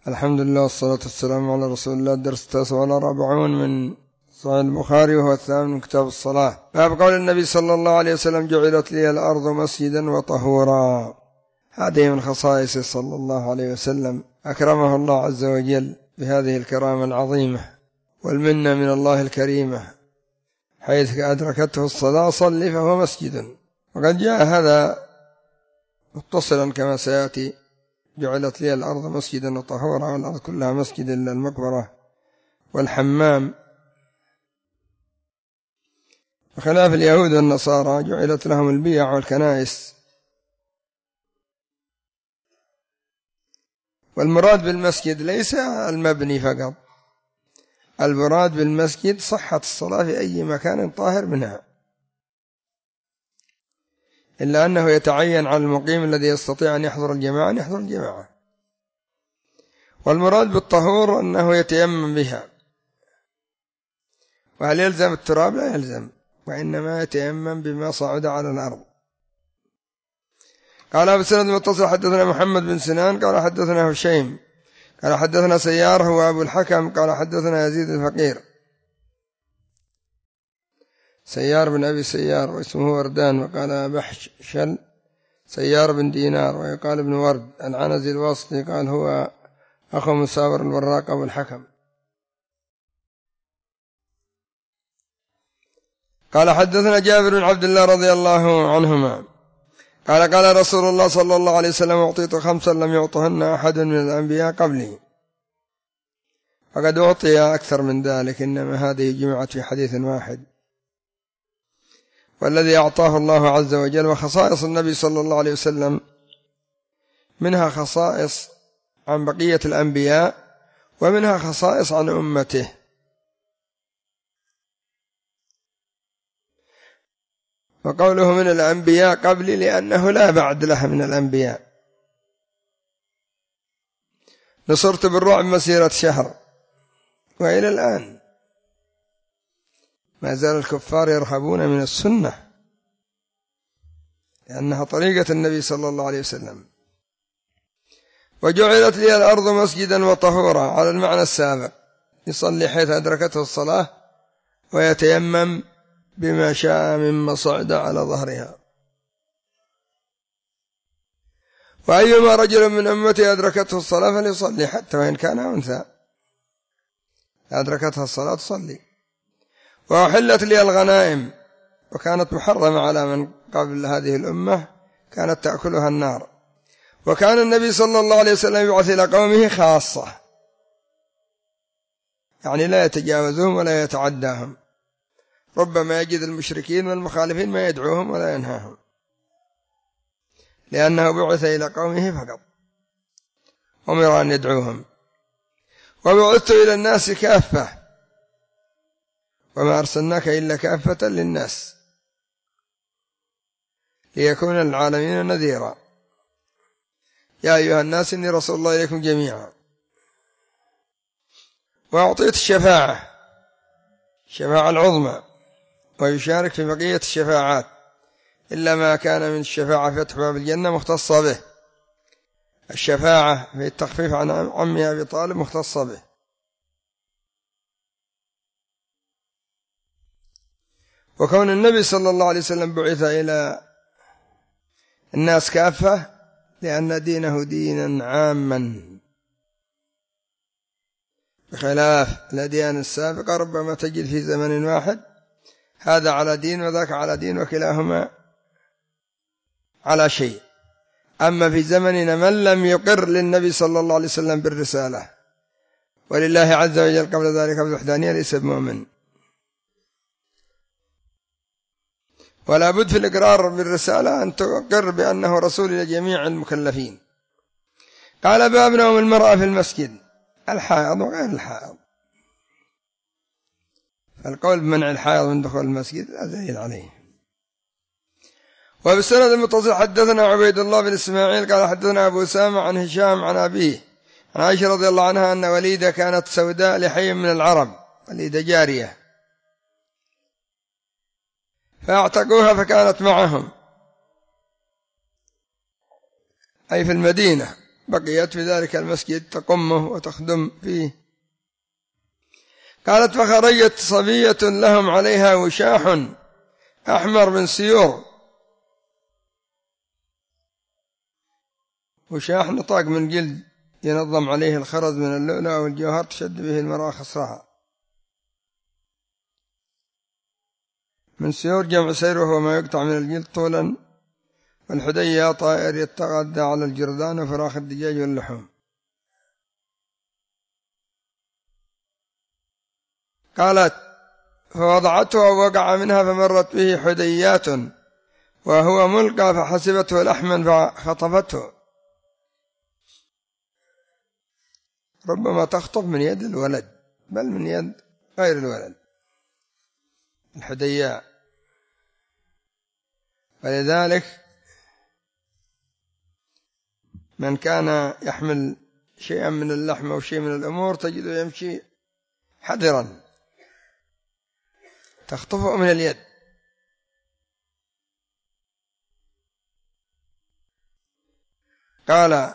الحمد لله والصلاة والسلام على رسول الله. الدرس 49 من صحيح البخاري وهو الثامن من كتاب الصلاة. باب قول النبي صلى الله عليه وسلم: جعلت لي الأرض مسجدا وطهورا. هذه من خصائصه صلى الله عليه وسلم، أكرمه الله عز وجل بهذه الكرامة العظيمة والمنة من الله الكريمة، حيث أدركته الصلاة صلي فهو مسجد. وقد جاء هذا متصلا كما سيأتي: جعلت لي الأرض مسجدا وطهورا، والأرض كلها مسجد إلا المقبرة والحمام، بخلاف اليهود والنصارى جعلت لهم البيع والكنائس. والمراد بالمسجد ليس المبني فقط، المراد بالمسجد صحة الصلاة في أي مكان طاهر منها، إلا أنه يتعين على المقيم الذي يستطيع أن يحضر الجماعة أن يحضر الجماعة. والمراد بالطهور أنه يتيمم بها. وهل يلزم التراب؟ لا يلزم، وإنما يتيمم بما صعد على الأرض. قال بسند متصل: حدثنا محمد بن سنان قال حدثنا هشيم قال حدثنا سيار هو أبو الحكم قال حدثنا يزيد الفقير، سيار بن أبي سيار واسمه وردان، وقال بحشل سيار بن دينار، ويقال ابن ورد العنزي الواسطي، قال هو أخو مساور الوراق أبو الحكم. قال حدثنا جابر بن عبد الله رضي الله عنهما قال قال رسول الله صلى الله عليه وسلم: أعطيت 5 لم يعطهن أحد من الأنبياء قبلي. فقد أعطي أكثر من ذلك، إنما هذه جمعت في حديث واحد. والذي أعطاه الله عز وجل. وخصائص النبي صلى الله عليه وسلم منها خصائص عن بقية الأنبياء، ومنها خصائص عن أمته. وقوله من الأنبياء قبلي لأنه لا بعد له من الأنبياء. نصرت بالرعب مسيرة شهر، وإلى الآن ما زال الكفار يرهبون من السنة، لأنها طريقة النبي صلى الله عليه وسلم. وجعلت لي الأرض مسجدا وطهورا على المعنى السابق، يصلي حيث أدركته الصلاة ويتيمم بما شاء مما صعد على ظهرها. وأيما رجل من أمتي أدركته الصلاة فليصلي حتى وإن كان أنثى، أدركتها الصلاة تصلي. وأحلت لي الغنائم، وكانت محرمة على من قبل هذه الأمة، كانت تأكلها النار. وكان النبي صلى الله عليه وسلم يبعث إلى قومه خاصة، يعني لا يتجاوزهم ولا يتعداهم، ربما يجد المشركين والمخالفين ما يدعوهم ولا ينهاهم، لأنه بعث إلى قومه فقط، أمر أن يدعوهم. وبعثت إلى الناس كافة، وما أرسلناك إلا كافة للناس ليكون العالمين نذيرا. يا أيها الناس إني رسول الله إليكم جميعا. وأعطيت الشفاعة العظمى، ويشارك في بقية الشفاعات إلا ما كان من الشفاعة في فتح باب الجنة مختصة به. الشفاعة في التخفيف عن عمي أبي طالب مختصة به. وكون النبي صلى الله عليه وسلم بعث إلى الناس كافة لأن دينه دينا عاما، بخلاف الأديان السابقة ربما تجد في زمن واحد هذا على دين وذاك على دين وكلاهما على شيء. أما في زمننا من لم يقر للنبي صلى الله عليه وسلم بالرسالة ولله عز وجل قبل ذلك بالوحدانية ليس بمؤمن. ولا بد في الإقرار بالرسالة أن تقر بأنه رسول لجميع المكلفين. قال: باب نوم المرأة في المسجد، الحائض وغير الحائض. القول بمنع الحائض من دخول المسجد لا دليل عليه. وبالسند المتصل حدثنا عبيد الله بن إسماعيل قال حدثنا أبو أسامة عن هشام عن أبيه عن عائشة رضي الله عنها أن وليدة كانت سوداء لحي من العرب، وليدة جارية، فاعتقوها فكانت معهم أي في المدينة، بقيت في ذلك المسجد تقمه وتخدم فيه. قالت فخرجت صبية لهم عليها وشاح أحمر من سيور، وشاح نطاق من جلد ينظم عليه الخرز من اللؤلؤ والجوهر تشد به المرأة خصرها. من سيور جمع سير وهو ما يقطع من الجلد طولا، والحدية طائر يتغذى على الجرذان وفراخ الدجاج واللحوم. قالت فوضعته ووقع منها فمرت به حديات وهو ملقى فحسبته لحما فخطفته. ربما تخطف من يد الولد بل من يد غير الولد الحدياء. ولذلك من كان يحمل شيئا من اللحم أو شيء من الأمور تجده يمشي حذرا تخطفه من اليد. قال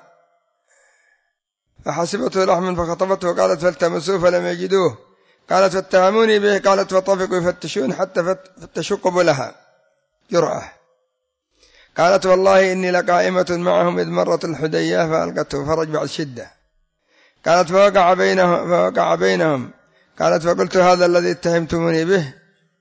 فحسبته لحما فخطفته. قالت فالتمسوه فلم يجدوه. قالت فاتهموني به. قالت فطفقوا يفتشون حتى فتشوا قبلها جرأة. قالت والله إني لقائمة معهم إذ مرت الحدية فألقته فرج بعد شدة. قالت فوقع بينهم. قالت فقلت هذا الذي اتهمتموني به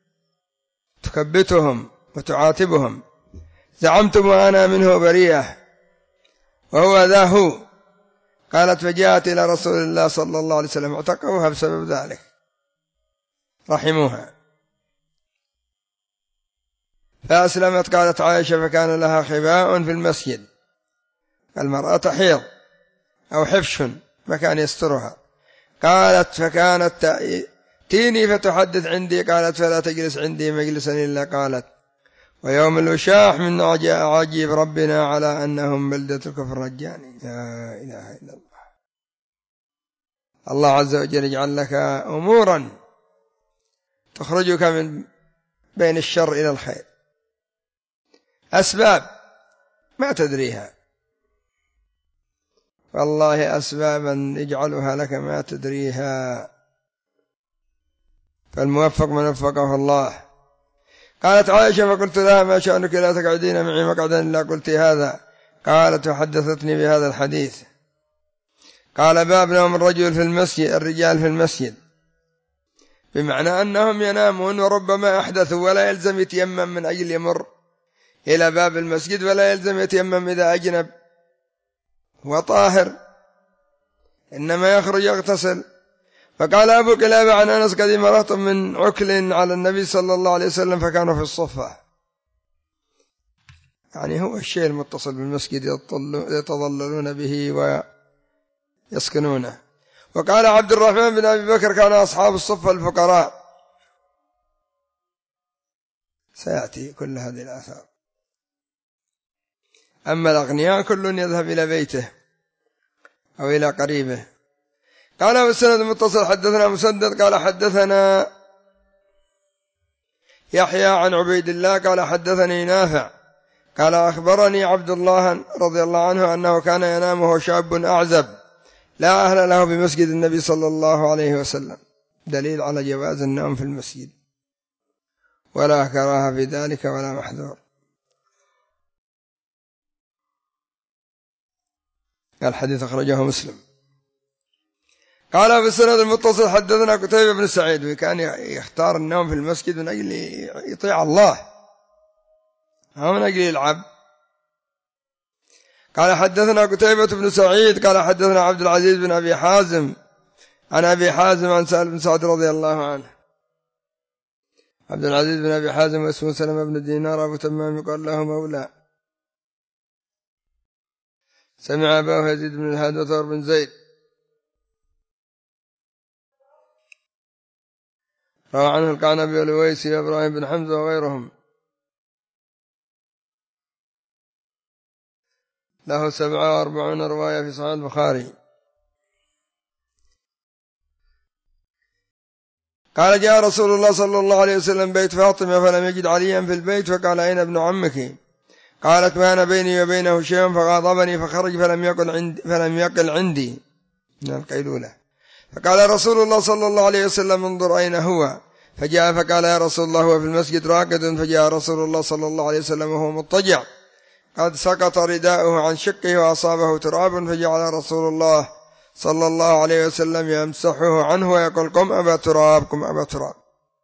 تكبتهم وتعاتبهم، زعمتم وأنا منه بريئة وهو ذا هو. قالت فجاءت إلى رسول الله صلى الله عليه وسلم اعتقوها بسبب ذلك رحموها فأسلمت. قالت عائشة فكان لها خباء في المسجد، المرأة تحيض أو حفش مكان يسترها. قالت فكانت تأتيني فتحدث عندي. قالت فلا تجلس عندي مجلسا إلا قالت ويوم الوشاح من عجيب ربنا على أنهم بلدة الكفر رجاني. لا إله إلا الله. الله عز وجل يجعل لك أمورا تخرجك من بين الشر إلى الخير، أسباب ما تدريها، والله أسبابا يجعلها لك ما تدريها، فالموفق من وفقه الله. قالت عائشة فقلت لها ما شأنك لا تقعدين معي مقعدا إلا قلت هذا. قالت وحدثتني بهذا الحديث. قال باب نوم الرجل في المسجد، الرجال في المسجد، بمعنى أنهم ينامون وربما أحدثوا ولا يلزم يتيمم من أجل يمر إلى باب المسجد، ولا يلزم يتيمم إذا أجنب وطاهر، إنما يخرج يغتسل. فقال أبو كلابة عن أنس قدم رهط من عكل على النبي صلى الله عليه وسلم فكانوا في الصفة، يعني هو الشيء المتصل بالمسجد يتظللون به ويسكنونه. وقال عبد الرحمن بن أبي بكر كان أصحاب الصفة الفقراء. سيأتي كل هذه الآثار. أما الأغنياء كل يذهب إلى بيته أو إلى قريبه. قال والسند المتصل حدثنا مسدد قال حدثنا يحيى عن عبيد الله قال حدثني نافع قال أخبرني عبد الله رضي الله عنه أنه كان ينام وهو شاب أعزب لا أهل له بمسجد النبي صلى الله عليه وسلم، دليل على جواز النوم في المسجد ولا كراهة في ذلك ولا محذور. الحديث أخرجه مسلم. قال في السند المتصل حدثنا قتيبة بن سعيد، وكان يختار النوم في المسجد من أجل يطيع الله أو من أجل يلعب. قال حدثنا قتيبة بن سعيد قال حدثنا عبد العزيز بن أبي حازم عن أبي حازم عن سهل بن سعد رضي الله عنه. عبد العزيز بن أبي حازم واسمه سلمة بن دينار أبو تمام يقال له مولى، سمع أباه يزيد بن الهاد وثور بن زيد روى عنه القعنبي والويسي وإبراهيم بن حمزة وغيرهم، له 47 رواية في صحيح البخاري. قال جاء رسول الله صلى الله عليه وسلم بيت فاطمة فلم يجد عليا في البيت فقال أين ابن عمك؟ قالت كان بيني وبينه شيء فغاضبني فخرج فلم يقل عندي من القيلولة. فقال رسول الله صلى الله عليه وسلم انظر أين هو؟ فجاء فقال يا رسول الله هو في المسجد راقد. فجاء رسول الله صلى الله عليه وسلم وهو مضطجع قد سقط رداؤه عن شقه وأصابه تراب، فجعل رسول الله صلى الله عليه وسلم يمسحه عنه ويقول قم أبا تراب قم أبا تراب.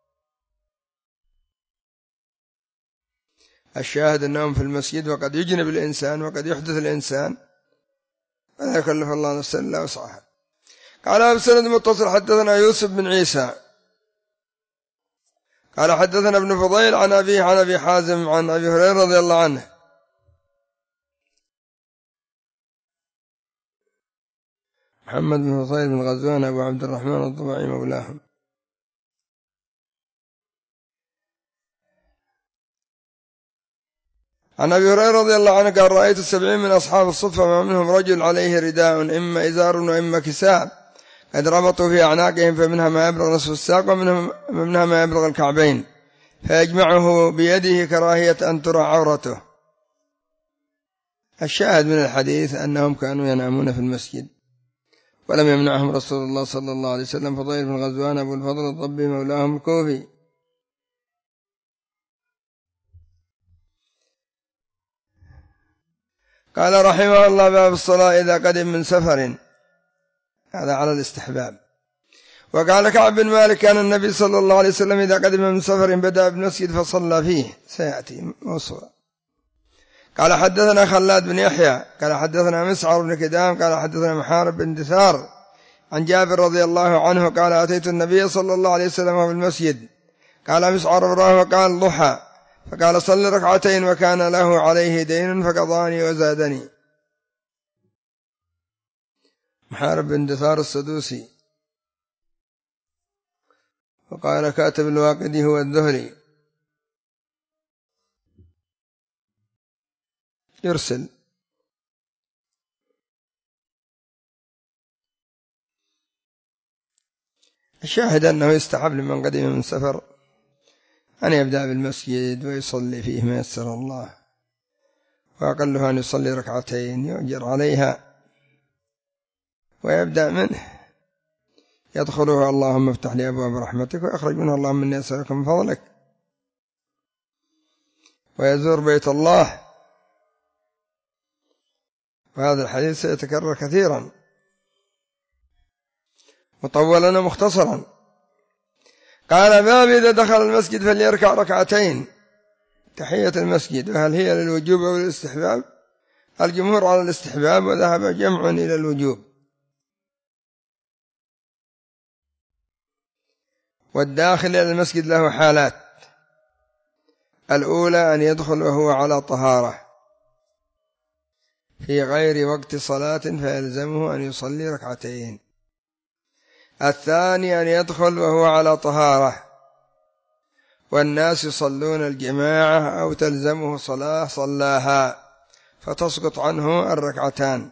الشاهد أنهم في المسجد وقد يجنب الإنسان وقد يحدث الإنسان ولا يكلف الله نفسا إلا وسعها. قال بسند متصل حدثنا يوسف بن عيسى قال حدثنا ابن فضيل عن أبيه عن أبي حازم عن أبي هريرة رضي الله عنه محمد بن فضيل بن غزوان أبو عبد الرحمن الضبعي مولاهم. عن أبي هريرة رضي الله عنه قال رأيت 70 من أصحاب الصفة ما منهم رجل عليه رداء إما إزار وإما كساء قد ربطوا في أعناقهم، فمنها ما يبلغ نصف الساق ومنها ما يبلغ الكعبين، فيجمعه بيده كراهية أن ترى عورته. الشاهد من الحديث أنهم كانوا ينامون في المسجد ولم يمنعهم رسول الله صلى الله عليه وسلم. فضيل بن غزوان أبو الفضل الضبي مولاهم الكوفي. قال رحمه الله باب الصلاة إذا قدم من سفر، هذا على الاستحباب. وقال كعب بن مالك كان النبي صلى الله عليه وسلم إذا قدم من سفر بدأ بالمسجد فصلى فيه، سيأتي موصولا. قال حدثنا خلاد بن يحيى قال حدثنا مسعر بن كدام قال حدثنا محارب بن دثار عن جابر رضي الله عنه قال أتيت النبي صلى الله عليه وسلم في المسجد. قال مسعر راه وقال ضحى، فقال صل ركعتين وكان له عليه دين فقضاني وزادني. محارب بن دثار السدوسي وقال كاتب الواقدي هو الذهلي يرسل. الشاهد أنه يستحب لمن قدم من سفر أن يبدأ بالمسجد ويصلي فيه ما يسر الله، وأقله أن يصلي ركعتين يؤجر عليها ويبدأ منه يدخله اللهم افتح لي أبواب رحمتك، ويخرج منه اللهم إني أسألك من فضلك، ويزور بيت الله. وهذا الحديث سيتكرر كثيرا مطولا ومختصرا. قال باب إذا دخل المسجد فليركع ركعتين تحية المسجد، وهل هي للوجوب أو الاستحباب؟ الجمهور على الاستحباب وذهب جمع إلى الوجوب. والداخل إلى المسجد له حالات: الأولى أن يدخل وهو على طهارة في غير وقت صلاة فيلزمه أن يصلي ركعتين. الثاني أن يدخل وهو على طهارة والناس يصلون الجماعة أو تلزمه صلاة صلاها فتسقط عنه الركعتان.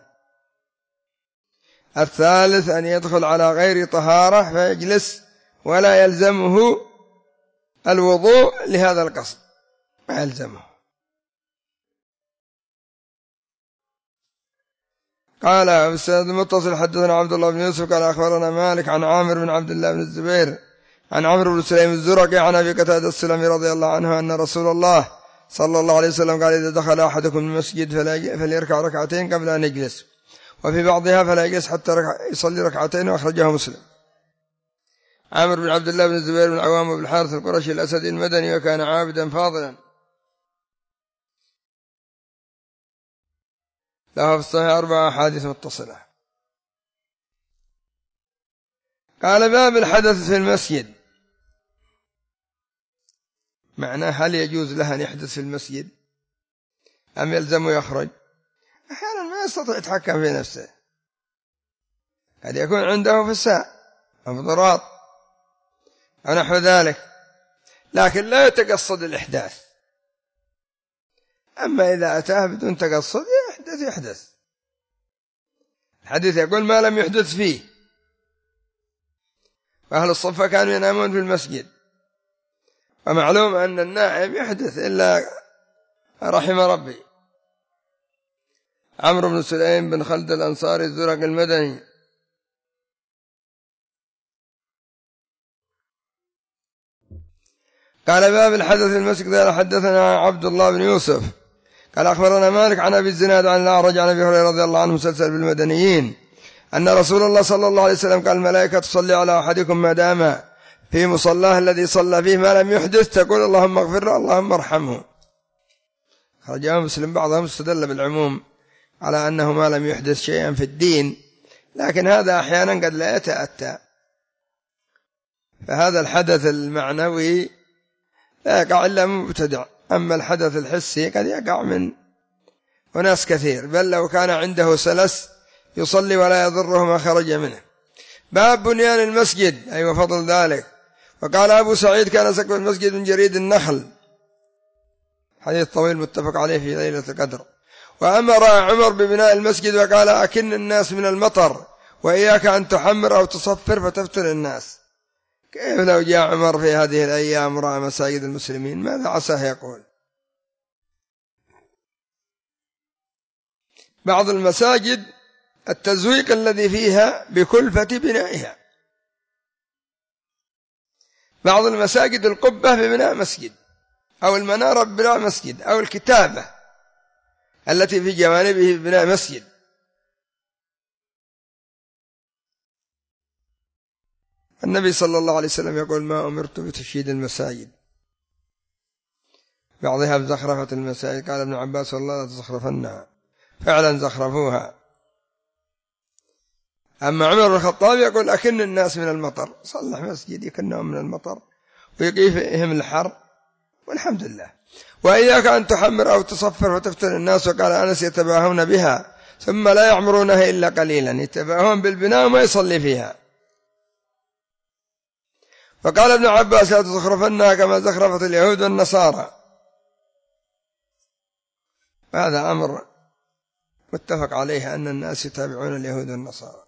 الثالث أن يدخل على غير طهارة فيجلس ولا يلزمه الوضوء لهذا القصد، ما يلزمه. قال أستاذ المتصل حدثنا عبد الله بن يوسف قال أخبرنا مالك عن عامر بن عبد الله بن الزبير عن عمرو بن سليم الزرقي عن أبي قتادة السلمي رضي الله عنه أن رسول الله صلى الله عليه وسلم قال إذا دخل أحدكم المسجد فليركع ركعتين قبل أن يجلس، وفي بعضها فلا يجلس حتى يصلي ركعتين، وأخرجه مسلم. عامر بن عبد الله بن الزبير بن عوام بن الحارث القرشي الأسدي المدني، وكان عابدا فاضلا، له في الصحيح 4 أحاديث متصلة. قال باب الحدث في المسجد، معناه هل يجوز له أن يحدث في المسجد أم يلزم يخرج؟ أحيانا ما يستطيع يتحكم في نفسه، قد يكون عنده فساء أو ضراط أو نحو ذلك، لكن لا يتقصد الإحداث. أما إذا أتاه بدون تقصد يحدث. الحديث يقول ما لم يحدث فيه، وأهل الصفة كانوا ينامون في المسجد، ومعلوم أن النائم يحدث إلا رحم ربي، عمرو بن سليم بن خلد الأنصاري الزرق المدني. قال باب الحدث المسجد. قال حدثنا عبد الله بن يوسف قال أخبرنا مالك عن أبي الزناد عن الأعرج عن أبي هريرة رضي الله عنه مسلسل بالمدنيين أن رسول الله صلى الله عليه وسلم قال الملائكة تصلي على أحدكم ما دام في مصلاه الذي صلى فيه ما لم يحدث تقول اللهم اغفر له اللهم ارحمه. خرجه مسلم. بعضهم استدل بالعموم على أنه ما لم يحدث شيئا في الدين، لكن هذا أحيانا قد لا يتأتى، فهذا الحدث المعنوي لا يقع إلا من مبتدع، أما الحدث الحسي قد يقع من وناس كثير، بل لو كان عنده سلس يصلي ولا يضره ما خرج منه. باب بنيان المسجد أي وفضل ذلك. وقال أبو سعيد كان سقف المسجد من جريد النخل، حديث طويل متفق عليه في ليلة القدر. وأمر عمر ببناء المسجد وقال أكن الناس من المطر وإياك أن تحمر أو تصفر فتفتن الناس. كيف لو جاء عمر في هذه الأيام رأى مساجد المسلمين ماذا عساه يقول؟ بعض المساجد التزويق الذي فيها بكلفة بنائها، بعض المساجد القبة ببناء مسجد، أو المنارة ببناء مسجد، أو الكتابة التي في جوانبه ببناء مسجد. النبي صلى الله عليه وسلم يقول ما أمرت بتشييد المساجد، بعضها بزخرفة المساجد. قال ابن عباس والله لا تزخرفنها، فعلا زخرفوها. أما عمر بن الخطاب يقول أكن الناس من المطر، صلح مسجد يكنهم من المطر ويقيفهم الحر والحمد لله. وإياك أن تحمر أو تصفر فتفتن الناس. وقال أنس يتباهون بها ثم لا يعمرونها إلا قليلا، يتباهون بالبناء وما يصلي فيها. فقال ابن عباس لا تزخرفنها كما زخرفت اليهود والنصارى. هذا أمر متفق عليه أن الناس يتابعون اليهود والنصارى.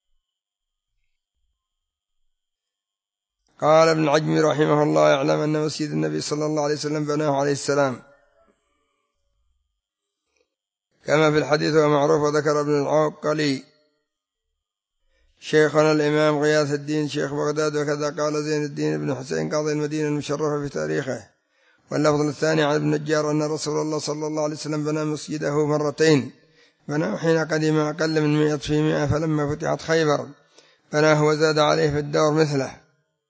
قال ابن العجمي رحمه الله يعلم أن مسجد النبي صلى الله عليه وسلم بناه عليه السلام كما في الحديث ومعروف. وذكر ابن العوقلي شيخنا الإمام غياث الدين شيخ بغداد وكذا قال زين الدين بن حسين قاضي المدينة المشرفة في تاريخه. واللفظ الثاني عن ابن النجار أن رسول الله صلى الله عليه وسلم بنى مسجده مرتين، بناه حين قدم أقل من 100 في 100، فلما فتحت خيبر بناه وزاد عليه في الدور مثله.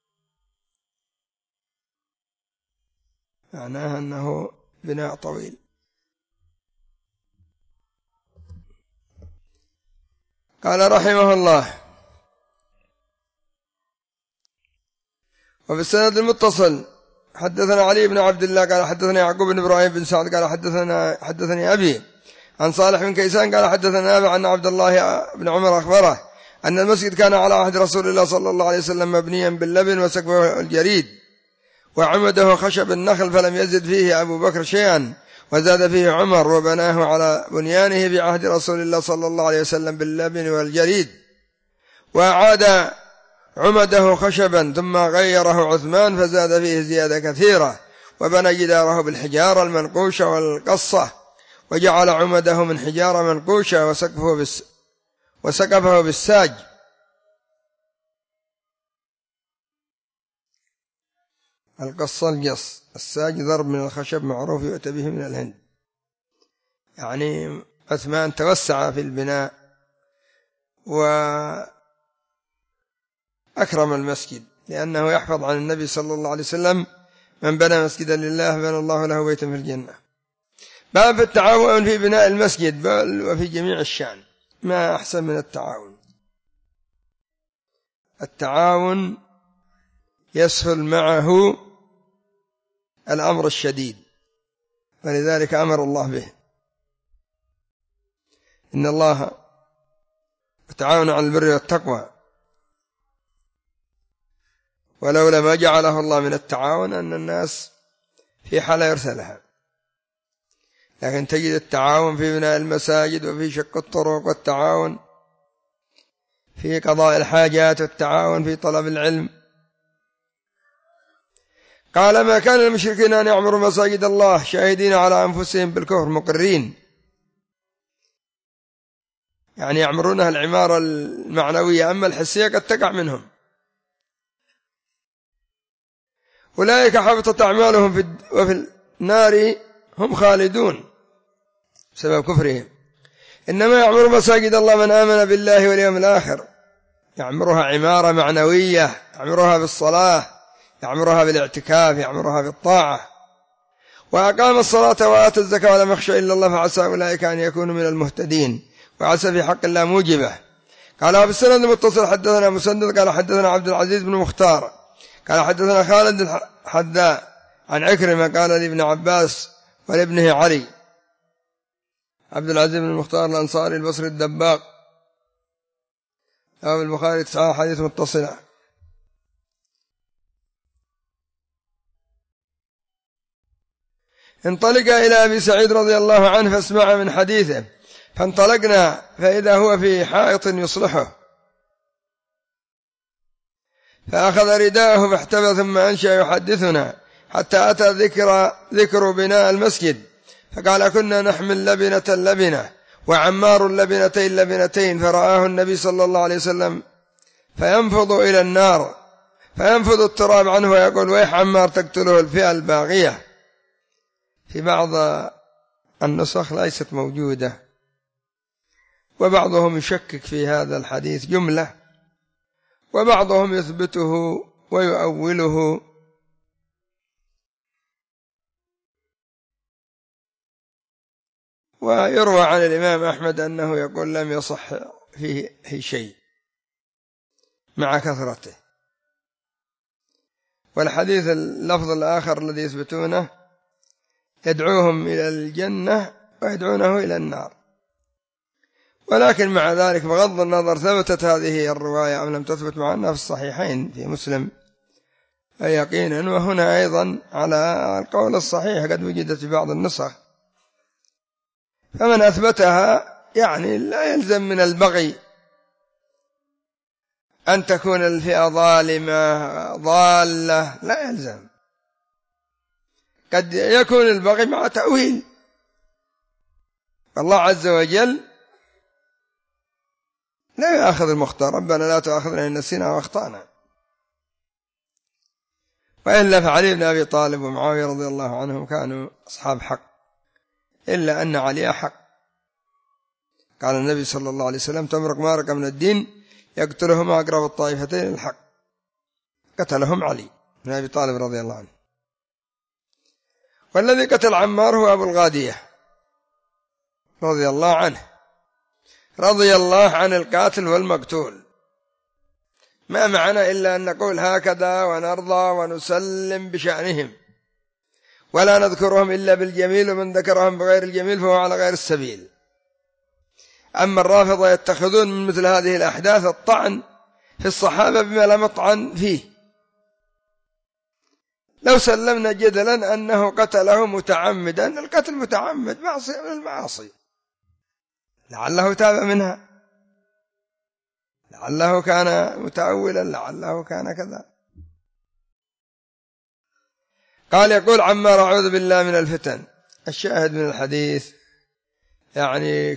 معناها أنه بناء طويل. قال رحمه الله وفي السند المتصل حدثنا علي بن عبد الله قال حدثنا يعقوب بن إبراهيم بن سعد قال حدثني أبي عن صالح بن كيسان قال حدثنا أبي عن عبد الله بن عمر أخبره أن المسجد كان على عهد رسول الله صلى الله عليه وسلم مبنيا باللبن وسقفه الجريد وعمده خشب النخل، فلم يزد فيه أبو بكر شيئا وزاد فيه عمر، وبناه على بنيانه بعهد رسول الله صلى الله عليه وسلم باللبن والجريد، وأعاد عمده خشبا ثم غيره عثمان فزاد فيه زيادة كثيرة، وبنى جداره بالحجارة المنقوشة والقصة، وجعل عمده من حجارة منقوشة وسقفه بالساج. القصة الجص، الساج ضرب من الخشب معروف يؤتى به من الهند. يعني عثمان توسع في البناء وأكرم المسجد، لأنه يحفظ عن النبي صلى الله عليه وسلم من بنى مسجدا لله بنى الله له بيتا في الجنة. باب التعاون في بناء المسجد وفي جميع الشأن، ما أحسن من التعاون. التعاون يسهل معه الأمر الشديد، ولذلك أمر الله به. إن الله تعاون على البر والتقوى، ولولا ما جعله الله من التعاون أن الناس في حالة يرسلها. لكن تجد التعاون في بناء المساجد وفي شق الطرق، والتعاون في قضاء الحاجات، والتعاون في طلب العلم. قال ما كان المشركين أن يعمروا مساجد الله شاهدين على أنفسهم بالكفر مقرين يعني يعمرونها العمارة المعنوية، أما الحسية قد تقع منهم. أولئك حبطت أعمالهم وفي النار هم خالدون بسبب كفرهم. إنما يعمر مساجد الله من آمن بالله واليوم الآخر، يعمرها عمارة معنوية، يعمرها بالصلاة، يعمرها بالاعتكاف، يعمرها بالطاعة، وأقام الصلاة وآتى الزكاة ولم يخشى إلا الله فعسى أولئك أن يكونوا من المهتدين. وعسى في حق الله موجبة. قال بالسند المتصل حدثنا مسدد قال حدثنا عبد العزيز بن مختار قال حدثنا خالد الحذاء عن عكرمة قال لابن عباس ولابنه علي. عبد العزيز بن المختار الأنصاري البصري الدباق، أبو البخاري 9 حديث متصلة. انطلق إلى أبي سعيد رضي الله عنه فاسمع من حديثه، فانطلقنا فإذا هو في حائط يصلحه، فأخذ رداءه فاحتبى ثم أنشأ يحدثنا حتى أتى ذكر بناء المسجد، فقال كنا نحمل لبنة وعمار لبنتين، فرآه النبي صلى الله عليه وسلم فينفض إلى النار فينفض التراب عنه ويقول ويح عمار تقتله الفئة الباغية. في بعض النسخ ليست موجودة، وبعضهم يشكك في هذا الحديث جملة، وبعضهم يثبته ويؤوله. ويروى عن الإمام أحمد أنه يقول لم يصح فيه شيء مع كثرته. والحديث اللفظ الآخر الذي يثبتونه يدعوهم إلى الجنة ويدعونه إلى النار. ولكن مع ذلك بغض النظر ثبتت هذه الرواية أم لم تثبت، مع أنها في الصحيحين في مسلم يقينا، وهنا أيضا على القول الصحيح قد وجدت في بعض النسخ، فمن أثبتها يعني لا يلزم من البغي أن تكون الفئة ظالمة ضالة، لا يلزم. قد يكون البغي مع تأويل، الله عز وجل لا يأخذ المختار، ربنا لا تؤاخذنا إن نسينا واخطأنا. وإلا فعلي بن أبي طالب ومعاوية رضي الله عنهم كانوا أصحاب حق، إلا أن علي حق. قال النبي صلى الله عليه وسلم تمرق مارق من الدين يقتلهم أقرب الطائفتين الحق، قتلهم علي بن أبي طالب رضي الله عنه. والذي قتل عمار هو أبو الغادية رضي الله عنه، رضي الله عن القاتل والمقتول. ما معنا إلا أن نقول هكذا ونرضى ونسلم بشأنهم، ولا نذكرهم إلا بالجميل، ومن ذكرهم بغير الجميل فهو على غير السبيل. أما الرافضة يتخذون من مثل هذه الأحداث الطعن في الصحابة بما لا مطعن فيه. لو سلمنا جدلا أنه قتله متعمدا، القتل متعمد معصية من المعاصي، لعله تاب منها، لعله كان متأولا، لعله كان كذا. قال يقول عمار أعوذ بالله من الفتن. الشاهد من الحديث يعني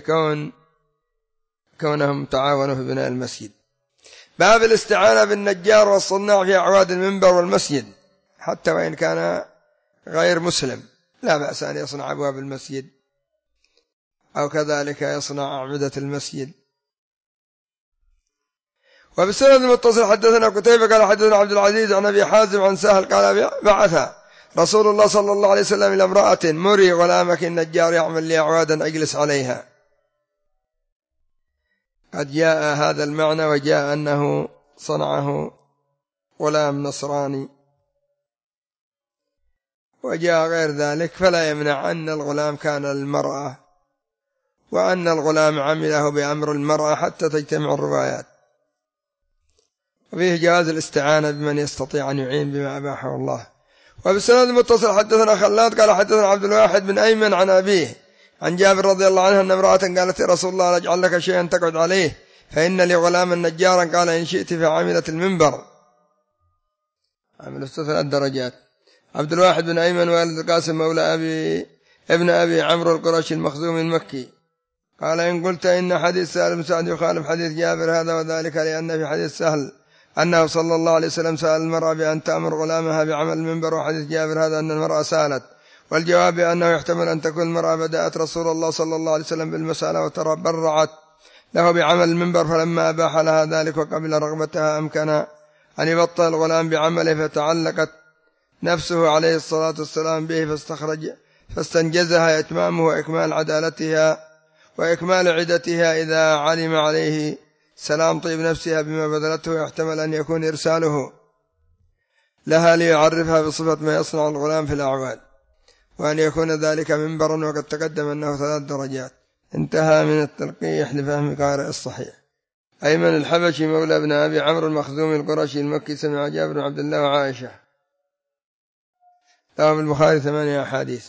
كونهم تعاونوا في بناء المسجد. باب الاستعانة بالنجار والصناع في أعواد المنبر والمسجد، حتى وإن كان غير مسلم لا بأس أن يصنع أبواب المسجد، أو كذلك يصنع أعمدة المسجد. وبالسند المتصل حدثنا قتيبة قال حدثنا عبد العزيز عن أبي حازم عن سهل قال بعث رسول الله صلى الله عليه وسلم إلى امرأة مري غلامك النجار يعمل لي أعوادا أجلس عليها. قد جاء هذا المعنى، وجاء أنه صنعه غلام نصراني، وجاء غير ذلك، فلا يمنع أن الغلام كان للمرأة، وأن الغلام عمله بأمر المرأة حتى تجتمع الروايات. وفيه جواز الاستعانة بمن يستطيع أن يعين بما أباحه الله. وبالسند المتصل حدثنا خلاد قال حدثنا عبد الواحد بن أيمن عن أبيه عن جابر رضي الله عنه أن امرأة قالت يا رسول الله أجعل لك شيئا تقعد عليه، فإن لي غلاما نجارا، قال إن شئت فعاملة المنبر. عمل 3 درجات. عبد الواحد بن أيمن والد القاسم مولى ابن أبي عمرو القرشي المخزومي المكي، قال إن قلت إن حديث سهل بن سعد يخالف حديث جابر هذا وذلك لأن في حديث سهل أنه صلى الله عليه وسلم سأل المرأة بأن تأمر غلامها بعمل المنبر، وحديث جابر هذا أن المرأة سالت. والجواب أنه يحتمل أن تكون المرأة بدأت رسول الله صلى الله عليه وسلم بالمسألة وتبرعت له بعمل المنبر، فلما أباح لها ذلك وقبل رغبتها أمكن أن يبطل الغلام بعمله، فتعلقت نفسه عليه الصلاة والسلام به فاستنجزها إتمامه وإكمال عدالتها وإكمال عدتها إذا علم عليه سلام طيب نفسها بما بذلته. يحتمل أن يكون إرساله لها ليعرفها بصفة ما يصنع الغلام في الأعوال، وأن يكون ذلك منبرا، وقد تقدم أنه 3 درجات. انتهى من التلقيح لفهم قارئ الصحيح. أيمن الحبشي مولى ابن أبي عمرو المخزومي القرشي المكي سمع جابر بن عبد الله وعائشة. له البخاري 8 أحاديث.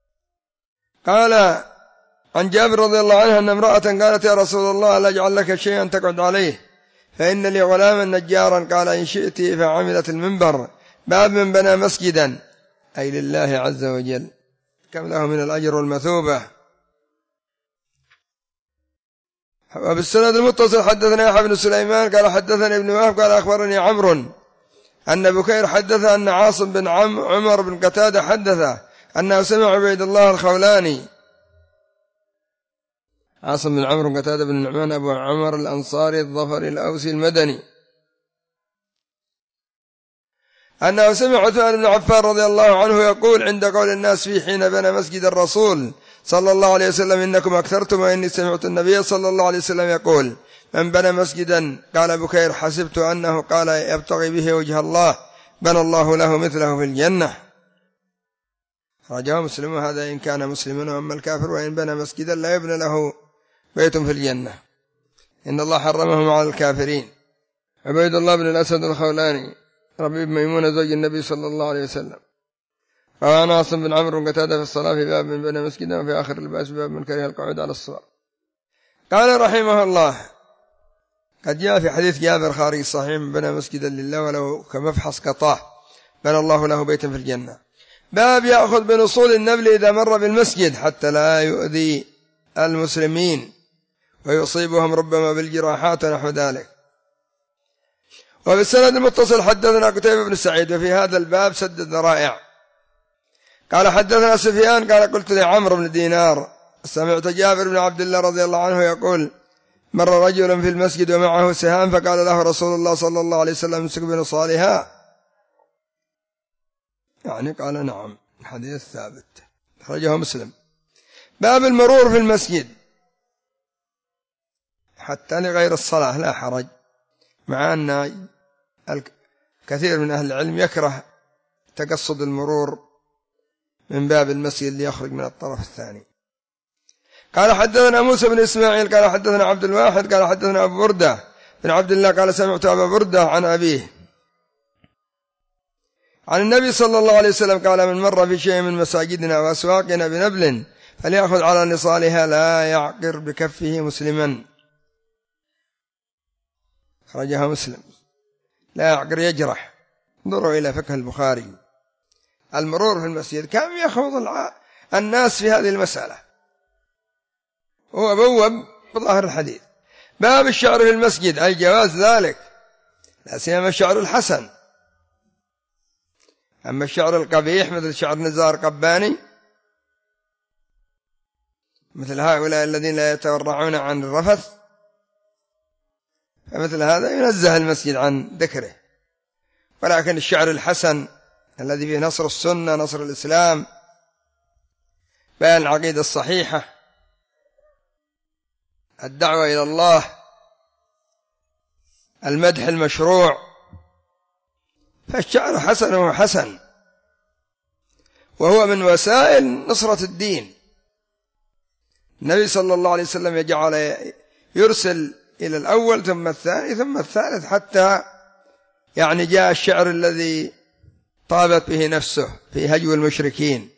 قال عن جابر رضي الله عنه أن امرأة قالت يا رسول الله لا أجعل لك شيئا تقعد عليه فإن لي غلاما نجارا، قال إن شئت، فعملت المنبر. باب من بنى مسجدا أي لله عز وجل كم له من الأجر والمثوبة. وبالسند المتصل حدثنا يحيى بن سليمان قال حدثني ابن وهب قال أخبرني عمرو أن بكير حدث أن عاصم بن عمر بن قتادة حدث أنه سمع عبيد الله الخولاني، عاصم بن عمرو بن قتادة بن النعمان أبو عمر الأنصاري الظفري الأوسي المدني، أنه سمع عثمان بن عفان رضي الله عنه يقول عند قول الناس في حين بنى مسجد الرسول صلى الله عليه وسلم إنكم أكثرتم، وإني سمعت النبي صلى الله عليه وسلم يقول من بنى مسجدا، قال بكير حسبت أنه قال يبتغي به وجه الله بنى الله له مثله في الجنة. رجاه مسلم هذا إن كان مسلما، وأما الكافر وإن بنى مسجدا لا يبنى له بيت في الجنة إن الله حرمهم على الكافرين. عبيد الله بن الأسد الخولاني ربيب ميمونة زوج النبي صلى الله عليه وسلم. روى عاصم بن عمرو بن قتادة في الصلاة في باب من بنى مسجدا، وفي آخر الباس باب من كره القعود على الصلاة. قال رحمه الله قد جاء في حديث جابر خارج الصحيح من بنى مسجدا لله ولو كمفحص قطاه بنى الله له بيتا في الجنة. باب يأخذ بنصول النبل إذا مر بالمسجد حتى لا يؤذي المسلمين ويصيبهم ربما بالجراحات ونحو ذلك. وبالسند المتصل حدثنا قتيبة بن سعيد وفي هذا الباب سد الذرائع. قال حدثنا سفيان قال قلت لعمرو بن دينار سمعت جابر بن عبد الله رضي الله عنه يقول مر رجل في المسجد ومعه سهام فقال له رسول الله صلى الله عليه وسلم امسك بنصالها، يعني قال نعم. حديث ثابت أخرجه مسلم. باب المرور في المسجد حتى لغير الصلاة لا حرج، مع أن الكثير من أهل العلم يكره تقصد المرور من باب المسجد ليخرج من الطرف الثاني. قال حدثنا موسى بن إسماعيل قال حدثنا عبد الواحد قال حدثنا أبو بردة بن عبد الله قال سمعت أبا بردة عن أبيه عن النبي صلى الله عليه وسلم قال من مر في شيء من مساجدنا وأسواقنا بنبل فليأخذ على نصالها لا يعقر بكفه مسلما. خرجها مسلم. لا يعقر يجرح. انظروا إلى فقه البخاري المرور في المسجد كم يخوض الناس في هذه المسألة، هو بوب بظاهر الحديث. باب الشعر في المسجد أي جواز ذلك، لا سيما الشعر الحسن. أما الشعر القبيح مثل شعر نزار قباني مثل هؤلاء الذين لا يتورعون عن الرفث، فمثل هذا ينزه المسجد عن ذكره. ولكن الشعر الحسن الذي فيه نصر السنة نصر الإسلام بيان العقيدة الصحيحة الدعوة إلى الله المدح المشروع، فالشعر حسن وحسن، وهو من وسائل نصرة الدين. النبي صلى الله عليه وسلم يجعل يرسل إلى الأول ثم الثاني ثم الثالث، حتى يعني جاء الشعر الذي طابت به نفسه في هجو المشركين: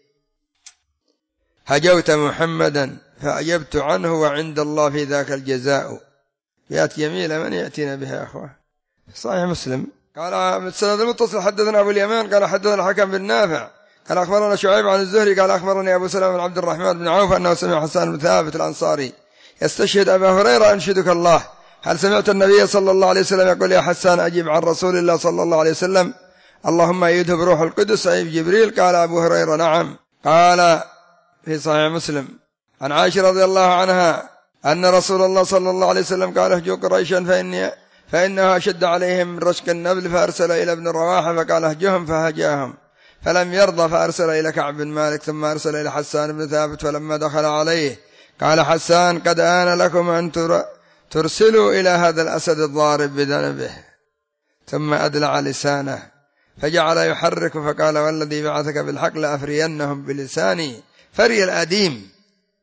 هجوت محمدا فأجبت عنه وعند الله في ذاك الجزاء. يأتي جميلة من يأتينا بها يا أخوة. صحيح مسلم. قال بالسند المتصل حدثنا أبو اليمان قال حدثنا الحكم بن نافع قال أخبرنا شعيب عن الزهري قال أخبرني أبو سلمة بن عبد الرحمن بن عوف أنه سمع حسان بن ثابت الأنصاري يستشهد أبا هريرة: أنشدك الله، هل سمعت النبي صلى الله عليه وسلم يقول يا حسان أجب عن رسول الله صلى الله عليه وسلم اللهم أيده بروح القدس أي بجبريل؟ قال أبو هريرة: نعم. قال في صحيح مسلم عن عائشة رضي الله عنها أن رسول الله صلى الله عليه وسلم قال: اهجوا قريشا فإنها أشد عليهم من رشك النبل، فأرسل إلى ابن رواحة فقال: اهجهم، فهجاهم فلم يرضى، فأرسل إلى كعب بن مالك، ثم أرسل إلى حسان بن ثابت، فلما دخل عليه قال حسان: قد آن لكم أن ترسلوا إلى هذا الأسد الضارب بذنبه. ثم أدلع لسانه فجعل يحرك، فقال: والذي بعثك بالحق لأفرينهم بلساني فري الأديم.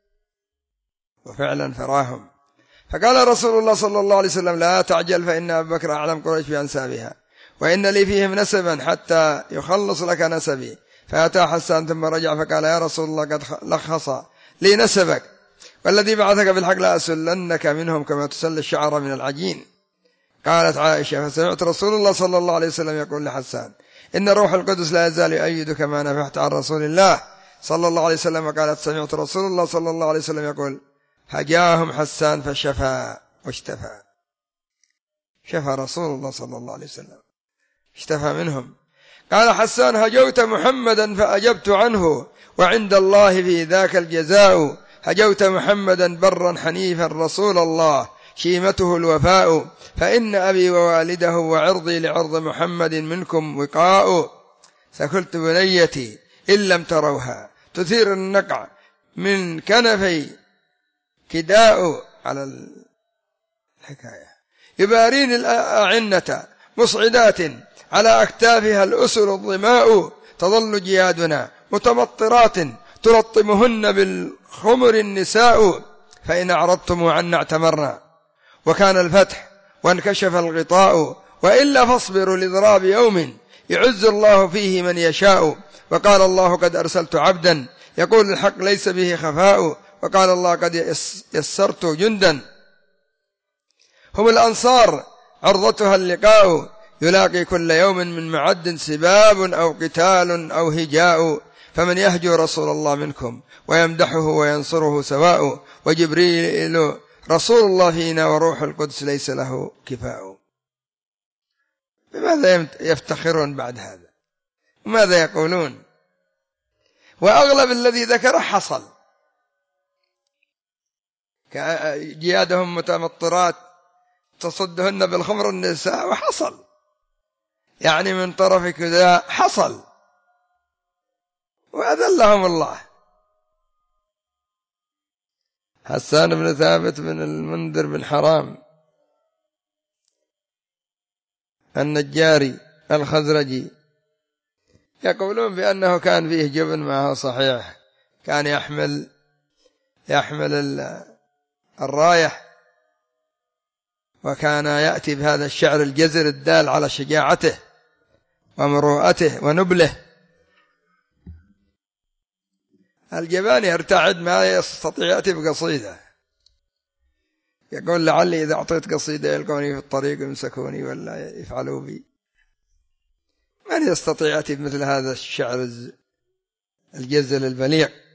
وفعلا فراهم. فقال رسول الله صلى الله عليه وسلم: لا تعجل، فإن أبا بكر أعلم قريش بأنسابها، وإن لي فيهم نسبا حتى يخلص لك نسبي. فأتى حسان ثم رجع فقال: يا رسول الله قد لخص لي نسبك، والذي بعثك بالحق لأسلنك منهم كما تسل الشعر من العجين. قالت عائشة: فسمعت رسول الله صلى الله عليه وسلم يقول لحسان: إن روح القدس لا يزال يؤيدك ما نفحت عن رسول الله صلى الله عليه وسلم. قالت: سمعت رسول الله صلى الله عليه وسلم يقول: هجاهم حسان فشفى واشتفى. شفى رسول الله صلى الله عليه وسلم، اشتفى منهم. قال حسان: هجوت محمدا فأجبت عنه، وعند الله في ذاك الجزاء. هجوت محمدا برا حنيفا رسول الله، شيمته الوفاء. فإن أبي ووالده وعرضي لعرض محمد منكم وقاء. سكلت بنيتي إن لم تروها، تثير النقع من كنفي كداء. على الحكاية يبارين الأعنة مصعدات، على أكتافها الأسر الظماء. تظل جيادنا متمطرات، تلطمهن بالخمر النساء. فإن أعرضتم عنا اعتمرنا، وكان الفتح وانكشف الغطاء. وإلا فاصبروا لضراب يوم يعز الله فيه من يشاء. وقال الله: قد أرسلت عبدا يقول الحق ليس به خفاء. وقال الله: قد يسرت جندا هم الأنصار عرضتها اللقاء. يلاقي كل يوم من معد سباب أو قتال أو هجاء. فمن يهجو رسول الله منكم ويمدحه وينصره سواء. وجبريل رسول الله فينا، وروح القدس ليس له كفاء. بماذا يفتخرون بعد هذا؟ وماذا يقولون؟ وأغلب الذي ذكر حصل. جيادهم متمطرات تصدهن بالخمر النساء، وحصل يعني من طرف كذا حصل، وأذلهم الله. حسان بن ثابت بن المنذر بن حرام النجاري الخزرجي يقولون بأنه كان فيه جبن معه صحيح، كان يحمل الرايح، وكان يأتي بهذا الشعر الجزر الدال على شجاعته ومروءته ونبله. الجبان يرتعد ما يستطيع يأتي بقصيدة، يقول: لعلي إذا أعطيت قصيدة يلقوني في الطريق يمسكوني ولا يفعلوا بي. من يستطيع يأتي بمثل هذا الشعر الجزل البليغ؟